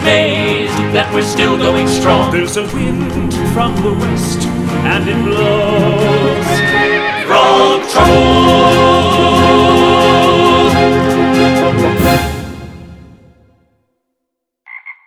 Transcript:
amazed that we're still going strong. There's a wind from the west, and it blows